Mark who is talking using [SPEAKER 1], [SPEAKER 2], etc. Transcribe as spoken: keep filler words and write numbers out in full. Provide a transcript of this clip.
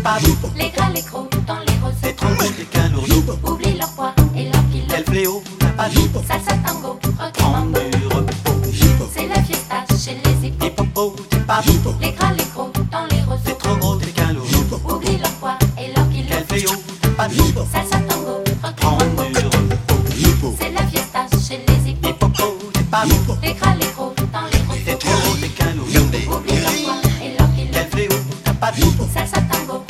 [SPEAKER 1] pas beau.
[SPEAKER 2] Les gras, les gros, dans les roseaux.
[SPEAKER 1] C'est trop beau, t'es qu'un lourdeau.
[SPEAKER 2] Oublie leur poids et leur kilo.
[SPEAKER 1] Quel fléau, t'as pas d'eau.
[SPEAKER 2] Salsa, tango, rock
[SPEAKER 1] En
[SPEAKER 2] mambo.
[SPEAKER 1] mur,
[SPEAKER 2] C'est la fiesta chez les hippos.
[SPEAKER 1] et popo, t'es pas beau.
[SPEAKER 2] Les gras, les gros, dans les roseaux.
[SPEAKER 1] C'est trop gros, t'es qu'un lourdeau.
[SPEAKER 2] Oublie leur poids et leur kilo.
[SPEAKER 1] Quel fléau, t'as pas d'eau.
[SPEAKER 2] Salsa, tango, rock
[SPEAKER 1] En
[SPEAKER 2] mambo.
[SPEAKER 1] mur,
[SPEAKER 2] C'est la fiesta chez les hippos.
[SPEAKER 1] et popo, t'es pas beau.